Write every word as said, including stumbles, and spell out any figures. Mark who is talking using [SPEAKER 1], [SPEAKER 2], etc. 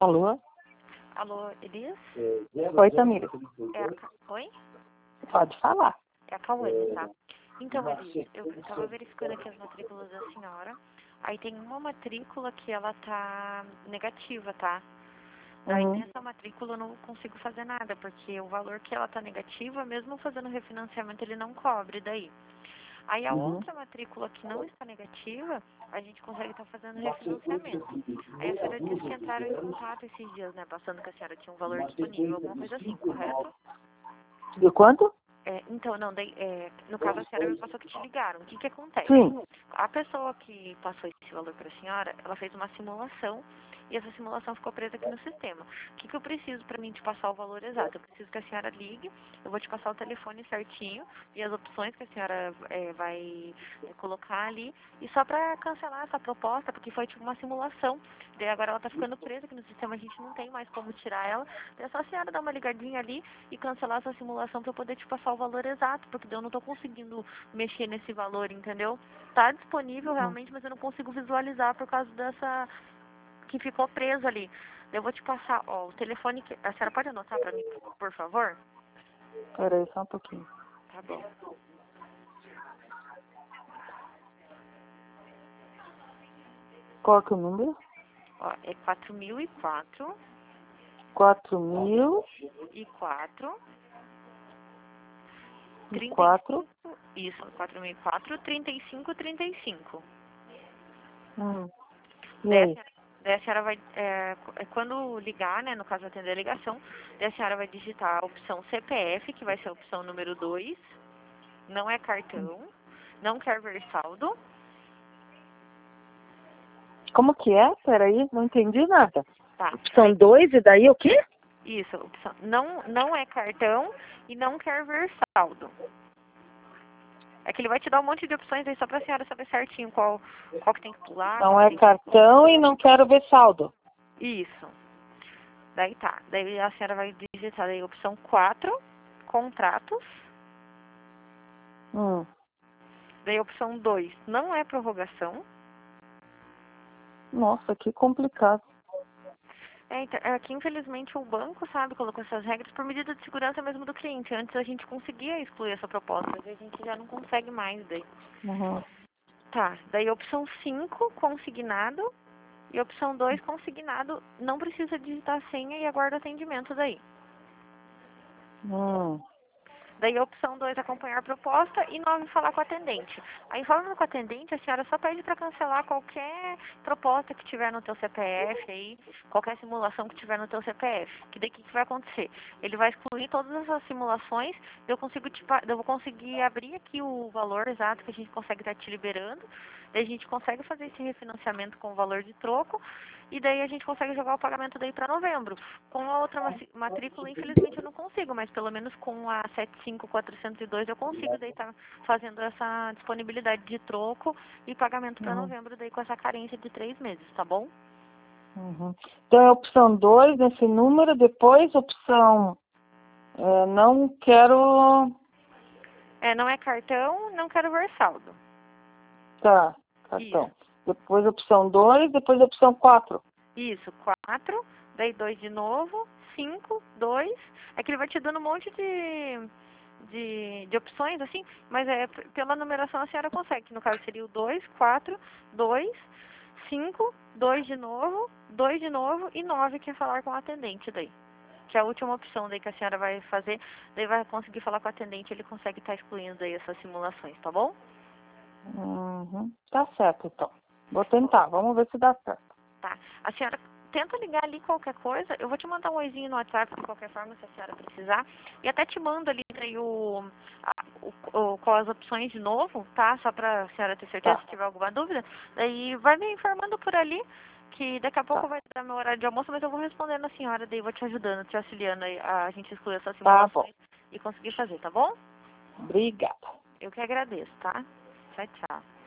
[SPEAKER 1] Alô?
[SPEAKER 2] Alô, Elias?
[SPEAKER 1] Oi, Tamira.
[SPEAKER 2] É a Ca... Oi?
[SPEAKER 1] Pode falar.
[SPEAKER 2] É a Cauane, tá? Então, Elias, eu estava verificando aqui as matrículas da senhora. Aí tem uma matrícula que ela tá negativa, tá? Daí
[SPEAKER 1] Uhum.
[SPEAKER 2] nessa matrícula eu não consigo fazer nada, porque o valor que ela tá negativa, mesmo fazendo refinanciamento, ele não cobre daí. Aí a
[SPEAKER 1] Uhum.
[SPEAKER 2] outra matrícula que não está negativa, a gente consegue estar fazendo refinanciamento. Aí a senhora disse que entraram em contato esses dias, né? Passando que a senhora tinha um valor disponível, alguma coisa assim, correto?
[SPEAKER 1] De quanto?
[SPEAKER 2] É, então, não, daí, é, no caso a senhora me passou que te ligaram. O que que acontece?
[SPEAKER 1] Sim.
[SPEAKER 2] A pessoa que passou esse valor para a senhora, ela fez uma simulação e essa simulação ficou presa aqui no sistema. O que que eu preciso para mim te passar o valor exato? Eu preciso que a senhora ligue, eu vou te passar o telefone certinho e as opções que a senhora é, vai é, colocar ali. E só para cancelar essa proposta, porque foi tipo uma simulação. Daí agora ela tá ficando presa aqui no sistema, a gente não tem mais como tirar ela. É só a senhora dar uma ligadinha ali e cancelar essa simulação para eu poder te passar o valor exato, porque daí eu não tô conseguindo mexer nesse valor, entendeu? Tá disponível
[SPEAKER 1] Uhum.
[SPEAKER 2] realmente, mas eu não consigo visualizar por causa dessa que ficou preso ali. Eu vou te passar, ó, o telefone que a senhora pode anotar para mim, por favor?
[SPEAKER 1] Peraí, só um pouquinho.
[SPEAKER 2] Tá bom.
[SPEAKER 1] Qual que é o número?
[SPEAKER 2] Ó, é quatro mil e quatro
[SPEAKER 1] Quatro mil
[SPEAKER 2] e quatro
[SPEAKER 1] e
[SPEAKER 2] trinta e
[SPEAKER 1] quatro.
[SPEAKER 2] cinco, isso, quatro mil e quatro, trinta e cinco, trinta e cinco.
[SPEAKER 1] Hum. E
[SPEAKER 2] Daí a
[SPEAKER 1] aí?
[SPEAKER 2] senhora, daí a senhora vai, é, é, quando ligar, né, no caso atender a ligação, daí a senhora vai digitar a opção C P F, que vai ser a opção número dois, não é cartão, não quer ver saldo,
[SPEAKER 1] Como que é? Peraí, não entendi nada.
[SPEAKER 2] tá?
[SPEAKER 1] São dois e daí o quê?
[SPEAKER 2] Isso, opção, não, não é cartão e não quer ver saldo. É que ele vai te dar um monte de opções aí só pra senhora saber certinho qual, qual que tem que pular, qual
[SPEAKER 1] Não
[SPEAKER 2] que
[SPEAKER 1] é
[SPEAKER 2] tem que...
[SPEAKER 1] cartão e não quero ver saldo.
[SPEAKER 2] Isso. Daí tá. Daí a senhora vai digitar aí a opção quatro, contratos.
[SPEAKER 1] Hum.
[SPEAKER 2] Daí a opção dois, não é prorrogação.
[SPEAKER 1] Nossa, que complicado.
[SPEAKER 2] É, então, é que infelizmente o banco, sabe, colocou essas regras por medida de segurança mesmo do cliente. Antes a gente conseguia excluir essa proposta, mas a gente já não consegue mais daí.
[SPEAKER 1] Uhum.
[SPEAKER 2] Tá, daí a opção cinco, consignado. E a opção dois, consignado, não precisa digitar a senha e aguarda atendimento daí.
[SPEAKER 1] Hum.
[SPEAKER 2] Daí a opção dois, acompanhar a proposta, e nove, falar com o atendente. Aí falando com o atendente, a senhora só pede para cancelar qualquer proposta que tiver no teu C P F aí, qualquer simulação que tiver no teu C P F. Que daí o que, que vai acontecer? Ele vai excluir todas essas simulações, eu consigo te, pa- eu vou conseguir abrir aqui o valor exato que a gente consegue estar te liberando, daí a gente consegue fazer esse refinanciamento com o valor de troco, e daí a gente consegue jogar o pagamento daí para novembro. Com a outra maci- matrícula, infelizmente eu não consigo, mas pelo menos com a sete cinco quatrocentos e dois eu consigo daí estar fazendo essa disponibilidade de troco e pagamento para
[SPEAKER 1] Uhum.
[SPEAKER 2] novembro daí com essa carência de três meses, tá bom?
[SPEAKER 1] Uhum. Então é opção dois nesse número, depois opção é, não quero.
[SPEAKER 2] É, não é cartão, não quero ver saldo.
[SPEAKER 1] Tá,
[SPEAKER 2] Isso,
[SPEAKER 1] cartão. Depois opção dois, depois opção quatro.
[SPEAKER 2] isso, quatro, daí dois de novo, cinco, dois. É que ele vai te dando um monte de, de, de opções, assim, mas é p- pela numeração a senhora consegue, que no caso seria o dois, quatro, dois, cinco, dois de novo, dois de novo e nove que é falar com o atendente daí. Que é a última opção daí que a senhora vai fazer, daí vai conseguir falar com o atendente, ele consegue estar excluindo daí essas simulações, tá bom?
[SPEAKER 1] Uhum. Tá certo, então. Vou tentar, vamos ver se dá certo.
[SPEAKER 2] Tá. A senhora tenta ligar ali qualquer coisa. Eu vou te mandar um oizinho no WhatsApp de qualquer forma, se a senhora precisar. E até te mando ali daí o, a- o, o, com as opções de novo, tá? Só pra senhora ter certeza
[SPEAKER 1] Tá,
[SPEAKER 2] se tiver alguma dúvida. Daí vai me informando por ali, que daqui a pouco
[SPEAKER 1] tá.
[SPEAKER 2] vai dar meu horário de almoço, mas eu vou respondendo a senhora, daí vou te ajudando, te auxiliando aí a, a gente excluir essas
[SPEAKER 1] Tá bom.
[SPEAKER 2] simulações e conseguir fazer, tá bom?
[SPEAKER 1] Obrigada.
[SPEAKER 2] Eu que agradeço, tá? Tchau, tchau.